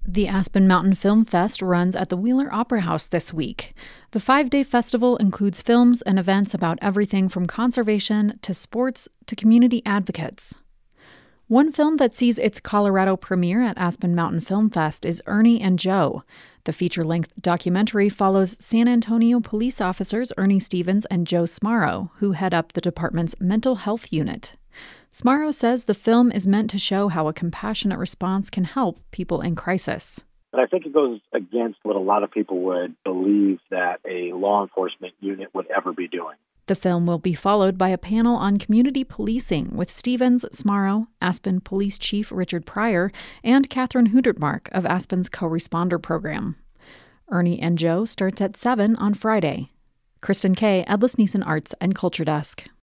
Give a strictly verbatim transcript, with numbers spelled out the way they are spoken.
The Aspen Mountain Film Fest runs at the Wheeler Opera House this week. The five-day festival includes films and events about everything from conservation to sports to community advocates. One film that sees its Colorado premiere at Aspen Mountain Film Fest is Ernie and Joe. The feature-length documentary follows San Antonio police officers Ernie Stevens and Joe Smarrow, who head up the department's mental health unit. Smarrow says the film is meant to show how a compassionate response can help people in crisis. But I think it goes against what a lot of people would believe that a law enforcement unit would ever be doing. The film will be followed by a panel on community policing with Stevens, Smarrow, Aspen Police Chief Richard Pryor, and Catherine Hudertmark of Aspen's co-responder program. Ernie and Joe starts at seven on Friday. Kristen Kay, Edlis Neeson Arts and Culture Desk.